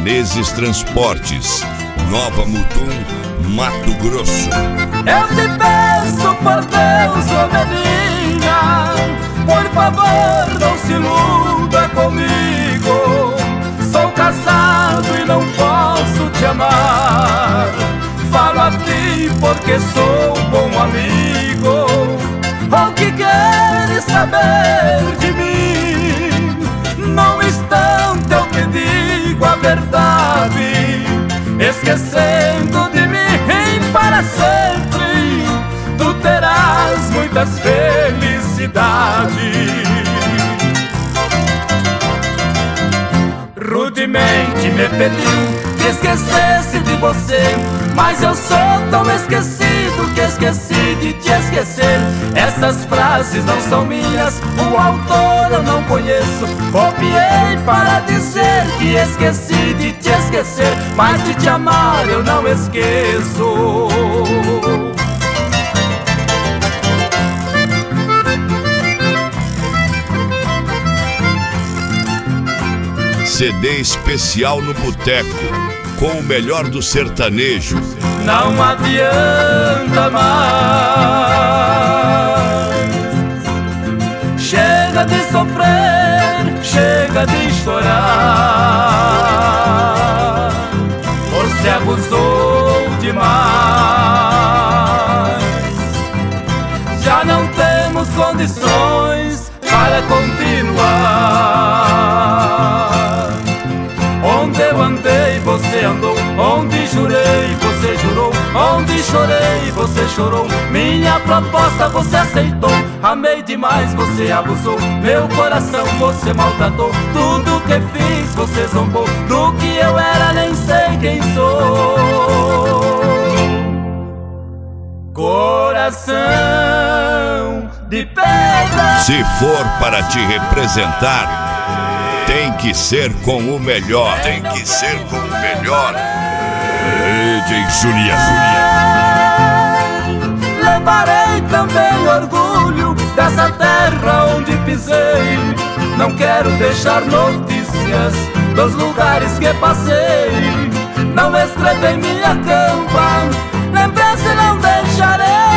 Menezes Transportes, Nova Mutum, Mato Grosso. Eu te peço por Deus, ô menina, por favor não se iluda comigo. Sou casado e não posso te amar. Falo a ti porque sou um bom amigo. O que queres saber de mim? Num instante eu te digo a verdade. Esquecendo de mim para sempre, tu terás muitas felicidades. Rudemente me pediu que esquecesse de você, mas eu sou tão esquecido que esqueci de te esquecer. Essas frases não são minhas, o autor eu não conheço. Copiei para dizer que esqueci de te esquecer, mas de te amar eu não esqueço. CD especial no Boteco, com o melhor do sertanejo. Não adianta mais. Chega de sofrer, chega de chorar. Você abusou demais. Já não temos condições para continuar. Onde eu andei, você andou. Onde jurei, você jurou. Onde chorei, você chorou. Minha proposta você aceitou. Amei demais, você abusou. Meu coração você maltratou. Tudo que fiz, você zombou. Do que eu era, nem sei quem sou. Coração de pedra. Se for para te representar, tem que ser com o melhor. Tem que ser com o melhor. DJ Julia. Levarei também orgulho dessa terra onde pisei. Não quero deixar notícias dos lugares que passei. Não escrevi em minha campa, lembrança não deixarei.